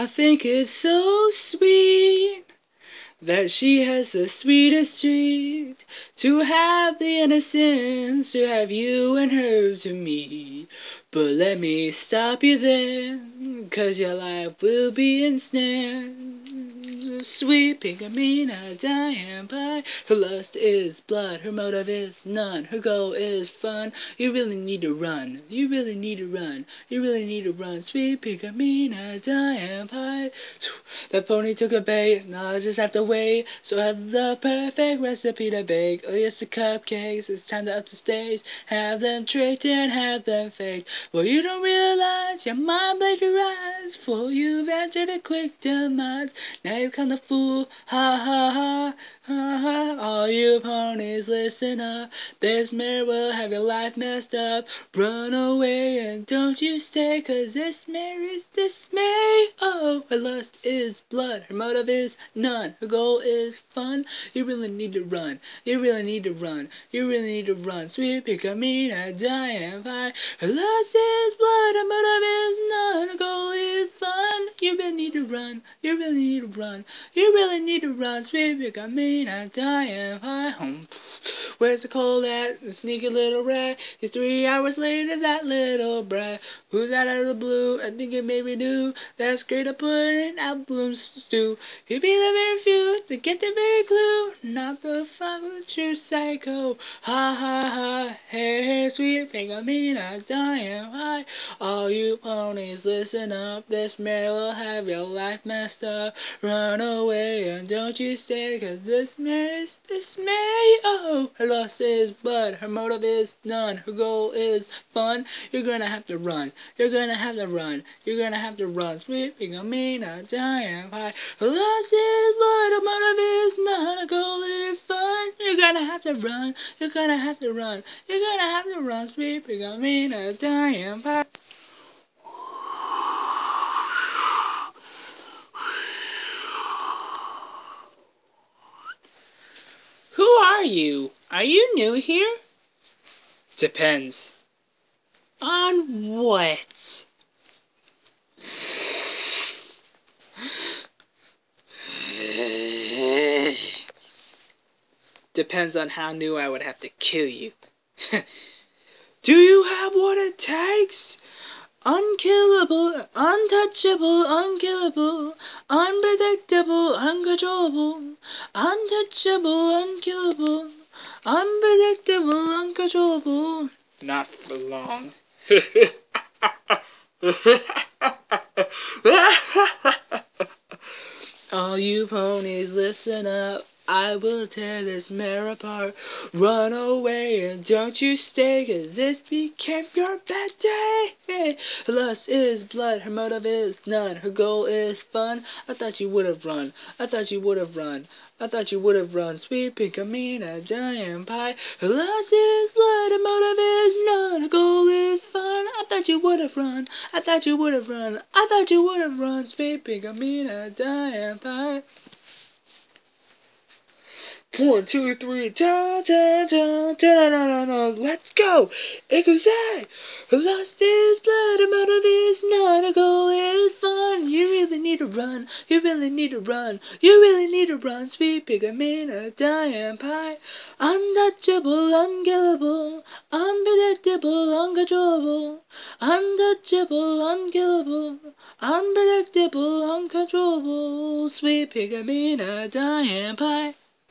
I think it's so sweet that she has the sweetest treat, to have the innocence to have you and her to me. But let me stop you then, 'cause your life will be ensnared. Sweet Pinkamena, Diane Pie. Her lust is blood, her motive is none. Her goal is fun. You really need to run. You really need to run. You really need to run. Sweet Pinkamena, Diane Pie. That pony took a bait, now I just have to wait. So I have the perfect recipe to bake. Oh yes, the cupcakes, it's time to up the stage. Have them tricked and have them faked. Well, you don't realize your mind plagiarized, for you've entered a quick demise. Now you've come the fool, ha ha ha, ha ha. All you ponies, listen up. This mare will have your life messed up. Run away and don't you stay, 'cause this mare is dismay. Oh, her lust is blood, her motive is none. Her goal is fun. You really need to run. You really need to run. You really need to run. Sweet Pinkamena, Diane Pie. Her lust is blood, her motive is none. Her goal is fun. You really need to run. You really need to run. You really need to run. Sweet Pinkamena, Diane Pie. Where's the cold at? The sneaky little rat. He's 3 hours later, that little brat. Who's that out of the blue? I think it made me do. That's great to put in apple bloom stew. He'd be the very few to get the very clue. Not the fun with the true psycho. Ha ha ha. Hey hey, sweet Pinkamena, Diane Pie. All you ponies, listen up. This mare will have your life messed up. Run away and don't you stay, 'cause this mare is dismay. Oh, her lust is blood, her motive is none. Her goal is fun. You're gonna have to run. You're gonna have to run. You're gonna have to run. Sweet Pinkamena, Diane Pie. Her lust is blood, her motive is none. Her goal is fun. You're gonna have to run. You're gonna have to run. You're gonna have to run. Sweet Pinkamena, Diane Pie. Who are you? Are you new here? Depends. On what? Depends on how new I would have to kill you. Do you have what it takes? Unkillable, untouchable, unkillable, unpredictable, uncontrollable, untouchable, unkillable, unpredictable, uncontrollable. Not for long. All you ponies, listen up. I will tear this mare apart. Run away and don't you stay, 'cause this became your bad day. Hey, her lust is blood, her motive is none. Her goal is fun. I thought you would have run. I thought you would have run. I thought you would have run. Sweet Pinkamena, Diane Pie. Her lust is blood, her motive is none. Her goal is fun. I thought you would have run. I thought you would have run. I thought you would have run. Sweet Pinkamena, Diane Pie. 1, 2, 3, da da da da da da. Let's go! It goes that. Her lust is blood, her motive is none. Her goal is fun. You really need to run. You really need to run. You really need to run. Sweet Pinkamena, Diane Pie. Untouchable, unkillable, unpredictable, uncontrollable, untouchable, unkillable, unpredictable, uncontrollable. Sweet Pinkamena, Diane Pie.